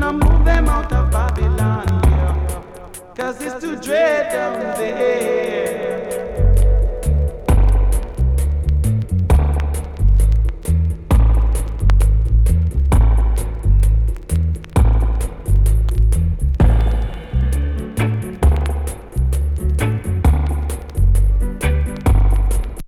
Gonna move them out of Babylon, yeah. Cause it's too dread down there.